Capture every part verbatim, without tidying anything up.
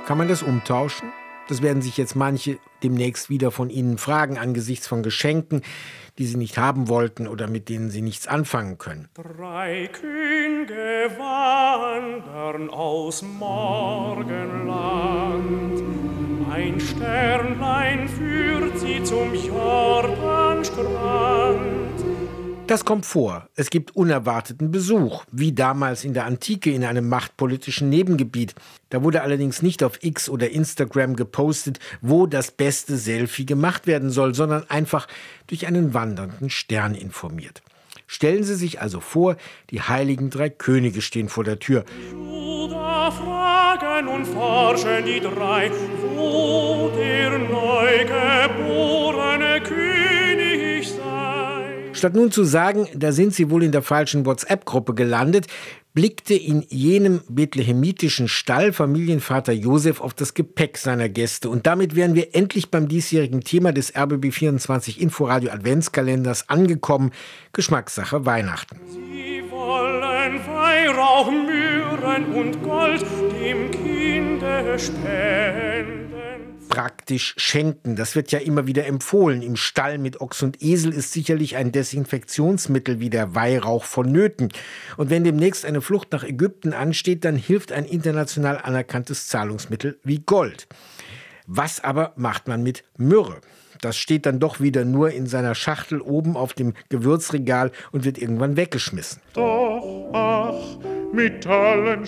Kann man das umtauschen? Das werden sich jetzt manche demnächst wieder von Ihnen fragen angesichts von Geschenken, die Sie nicht haben wollten oder mit denen Sie nichts anfangen können. Drei Könige wandern aus Morgenland. Ein Sternlein führt sie zum Jordanstrand. Das kommt vor. Es gibt unerwarteten Besuch, wie damals in der Antike in einem machtpolitischen Nebengebiet. Da wurde allerdings nicht auf X oder Instagram gepostet, wo das beste Selfie gemacht werden soll, sondern einfach durch einen wandernden Stern informiert. Stellen Sie sich also vor, die heiligen drei Könige stehen vor der Tür. Juda fragen und forschen die drei, wo der neugeborene König sei. Statt nun zu sagen, da sind sie wohl in der falschen WhatsApp-Gruppe gelandet, blickte in jenem bethlehemitischen Stall Familienvater Josef auf das Gepäck seiner Gäste. Und damit wären wir endlich beim diesjährigen Thema des R B B vierundzwanzig Inforadio Adventskalenders angekommen. Geschmackssache Weihnachten. Sie wollen Weihrauch, Myrrhen und Gold dem Kinde spenden. Praktisch schenken, das wird ja immer wieder empfohlen. Im Stall mit Ochs und Esel ist sicherlich ein Desinfektionsmittel wie der Weihrauch vonnöten. Und wenn demnächst eine Flucht nach Ägypten ansteht, dann hilft ein international anerkanntes Zahlungsmittel wie Gold. Was aber macht man mit Myrrhe? Das steht dann doch wieder nur in seiner Schachtel oben auf dem Gewürzregal und wird irgendwann weggeschmissen. Doch, ach, mit allen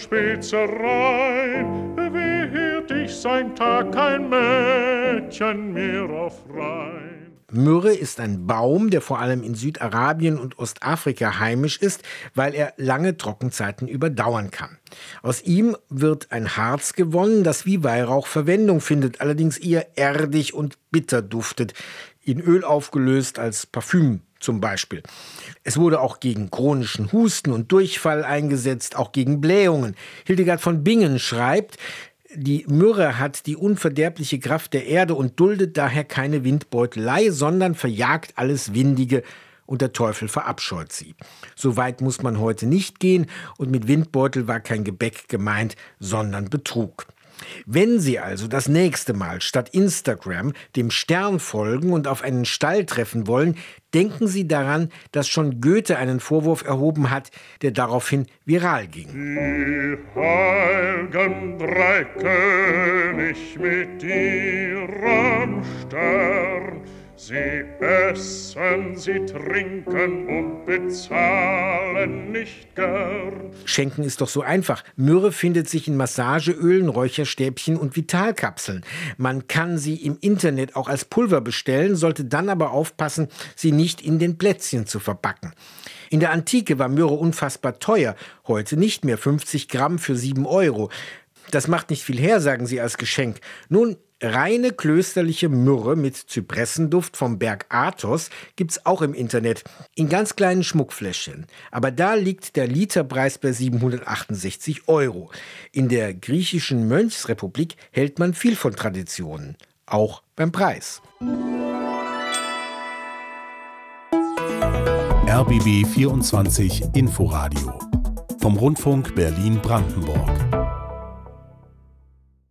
Spezereien wird ich sein Tag kein Mädchen mehr auf Rhein. Myrrhe ist ein Baum, der vor allem in Südarabien und Ostafrika heimisch ist, weil er lange Trockenzeiten überdauern kann. Aus ihm wird ein Harz gewonnen, das wie Weihrauch Verwendung findet, allerdings eher erdig und bitter duftet, in Öl aufgelöst als Parfüm zum Beispiel. Es wurde auch gegen chronischen Husten und Durchfall eingesetzt, auch gegen Blähungen. Hildegard von Bingen schreibt, die Myrrhe hat die unverderbliche Kraft der Erde und duldet daher keine Windbeutelei, sondern verjagt alles Windige und der Teufel verabscheut sie. So weit muss man heute nicht gehen und mit Windbeutel war kein Gebäck gemeint, sondern Betrug. Wenn Sie also das nächste Mal statt Instagram dem Stern folgen und auf einen Stall treffen wollen, denken Sie daran, dass schon Goethe einen Vorwurf erhoben hat, der daraufhin viral ging. Die heiligen drei König mit ihrem Stern, sie essen, sie trinken und bezahlen nicht gern. Schenken ist doch so einfach. Myrrhe findet sich in Massageölen, Räucherstäbchen und Vitalkapseln. Man kann sie im Internet auch als Pulver bestellen, sollte dann aber aufpassen, sie nicht in den Plätzchen zu verpacken. In der Antike war Myrrhe unfassbar teuer, heute nicht mehr, fünfzig Gramm für sieben Euro. Das macht nicht viel her, sagen sie als Geschenk. Nun, reine klösterliche Myrrhe mit Zypressenduft vom Berg Athos gibt's auch im Internet, in ganz kleinen Schmuckfläschchen. Aber da liegt der Literpreis bei siebenhundertachtundsechzig Euro. In der griechischen Mönchsrepublik hält man viel von Traditionen, auch beim Preis. R B B vierundzwanzig Inforadio vom Rundfunk Berlin-Brandenburg.